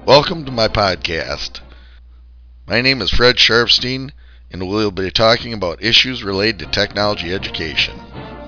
Welcome to my podcast. My name is Fred Sharpstein, and we'll be talking about issues related to technology education.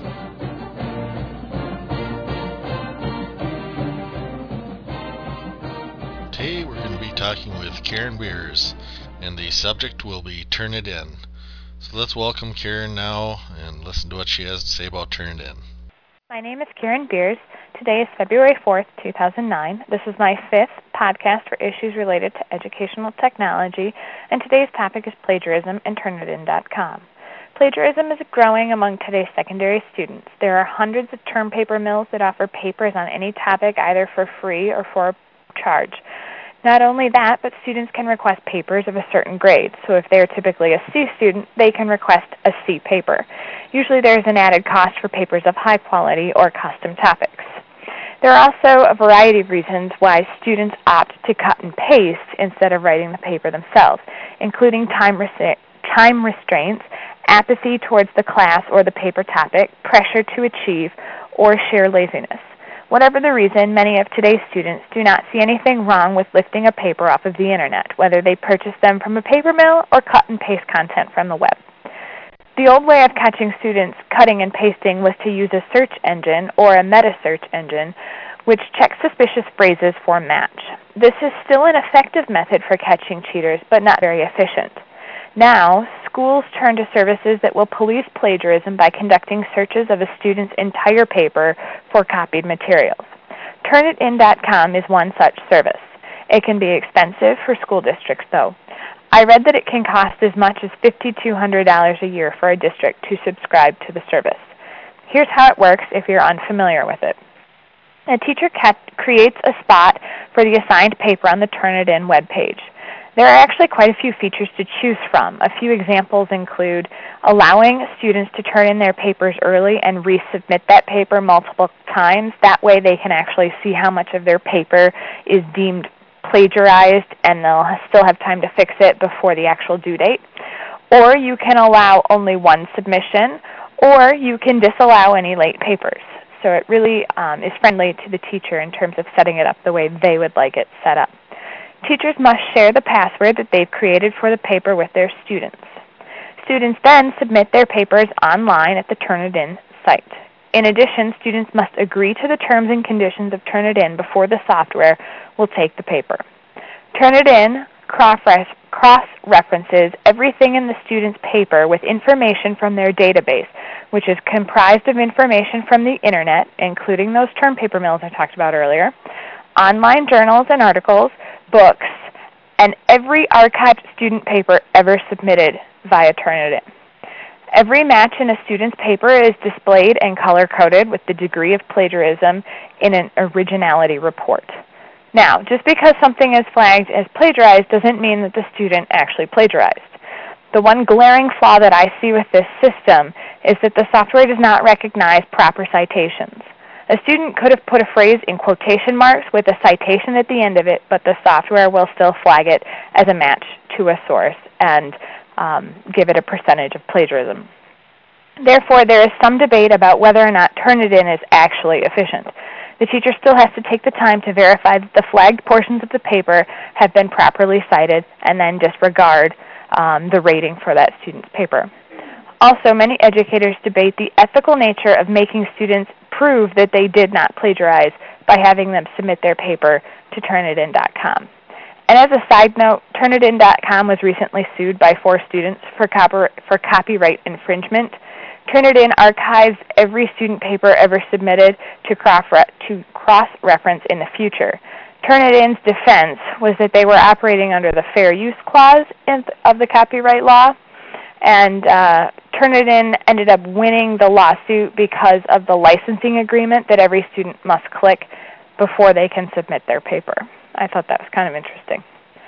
Today we're going to be talking with Karen Beers, and the subject will be Turnitin. So let's welcome Karen now and listen to what she has to say about Turnitin. My name is Karen Beers. Today is February 4th, 2009. This is my fifth podcast for issues related to educational technology, and today's topic is plagiarism and Turnitin.com. Plagiarism is growing among today's secondary students. There are hundreds of term paper mills that offer papers on any topic either for free or for a charge. Not only that, but students can request papers of a certain grade. So if they're typically a C student, they can request a C paper. Usually there's an added cost for papers of high quality or custom topics. There are also a variety of reasons why students opt to cut and paste instead of writing the paper themselves, including time restraints, apathy towards the class or the paper topic, pressure to achieve, or sheer laziness. Whatever the reason, many of today's students do not see anything wrong with lifting a paper off of the internet, whether they purchase them from a paper mill or cut and paste content from the web. The old way of catching students cutting and pasting was to use a search engine or a meta search engine, which checks suspicious phrases for match. This is still an effective method for catching cheaters, but not very efficient. Now, schools turn to services that will police plagiarism by conducting searches of a student's entire paper for copied materials. Turnitin.com is one such service. It can be expensive for school districts, though. I read that it can cost as much as $5,200 a year for a district to subscribe to the service. Here's how it works if you're unfamiliar with it. A teacher creates a spot for the assigned paper on the Turnitin webpage. There are actually quite a few features to choose from. A few examples include allowing students to turn in their papers early and resubmit that paper multiple times. That way they can actually see how much of their paper is deemed plagiarized, and they'll still have time to fix it before the actual due date. Or you can allow only one submission, or you can disallow any late papers. So it really is friendly to the teacher in terms of setting it up the way they would like it set up. Teachers must share the password that they've created for the paper with their students. Students then submit their papers online at the Turnitin site. In addition, students must agree to the terms and conditions of Turnitin before the software will take the paper. Turnitin cross-references everything in the student's paper with information from their database, which is comprised of information from the internet, including those term paper mills I talked about earlier, online journals and articles, books, and every archived student paper ever submitted via Turnitin. Every match in a student's paper is displayed and color-coded with the degree of plagiarism in an originality report. Now, just because something is flagged as plagiarized doesn't mean that the student actually plagiarized. The one glaring flaw that I see with this system is that the software does not recognize proper citations. A student could have put a phrase in quotation marks with a citation at the end of it, but the software will still flag it as a match to a source and give it a percentage of plagiarism. Therefore, there is some debate about whether or not Turnitin is actually efficient. The teacher still has to take the time to verify that the flagged portions of the paper have been properly cited and then disregard the rating for that student's paper. Also, many educators debate the ethical nature of making students prove that they did not plagiarize by having them submit their paper to Turnitin.com. And as a side note, Turnitin.com was recently sued by 4 students for copyright infringement. Turnitin archives every student paper ever submitted to cross-reference in the future. Turnitin's defense was that they were operating under the Fair Use Clause of the copyright law, and Turnitin ended up winning the lawsuit because of the licensing agreement that every student must click before they can submit their paper. I thought that was kind of interesting.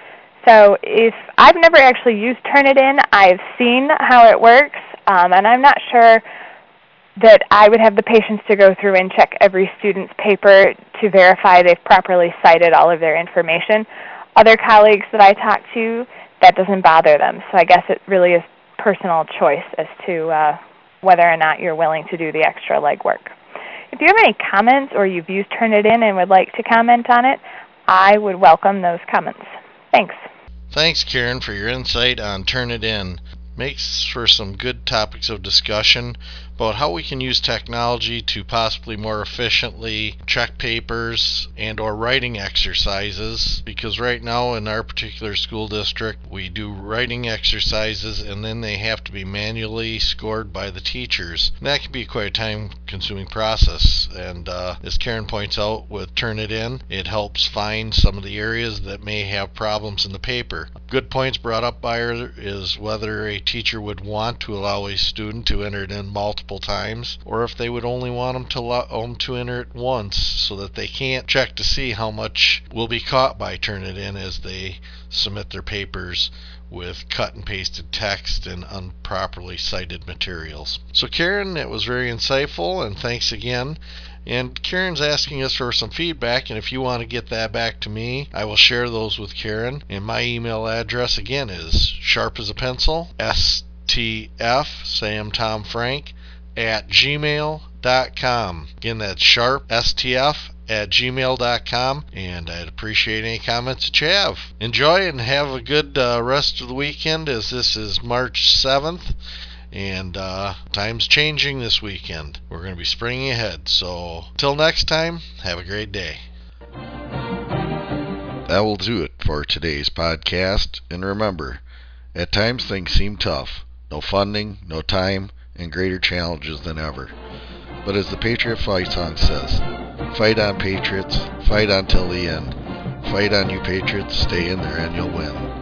So if I've never actually used Turnitin, I've seen how it works, and I'm not sure that I would have the patience to go through and check every student's paper to verify they've properly cited all of their information. Other colleagues that I talk to, that doesn't bother them. So I guess it really is personal choice as to whether or not you're willing to do the extra legwork. If you have any comments or you've used Turnitin and would like to comment on it, I would welcome those comments. Thanks. Thanks, Karen, for your insight on Turnitin. Makes for some good topics of discussion about how we can use technology to possibly more efficiently check papers and or writing exercises, because right now in our particular school district we do writing exercises and then they have to be manually scored by the teachers. And that can be quite a time consuming process, and as Karen points out with Turnitin, it helps find some of the areas that may have problems in the paper. Good points brought up by her is whether a teacher would want to allow a student to enter it in multiple times, or if they would only want them to enter it once so that they can't check to see how much will be caught by Turnitin as they submit their papers with cut and pasted text and improperly cited materials. So Karen, it was very insightful, and thanks again. And Karen's asking us for some feedback, and if you want to get that back to me, I will share those with Karen. And my email address again is sharp as a pencil, STF, Sam Tom Frank, @gmail.com. Again, that's sharp, STF, @gmail.com, and I'd appreciate any comments that you have. Enjoy and have a good rest of the weekend, as this is March 7th. And time's changing this weekend. We're going to be springing ahead. So till next time, have a great day. That will do it for today's podcast. And remember, at times things seem tough. No funding, no time, and greater challenges than ever. But as the Patriot Fight song says, fight on, Patriots, fight on till the end. Fight on, you Patriots, stay in there and you'll win.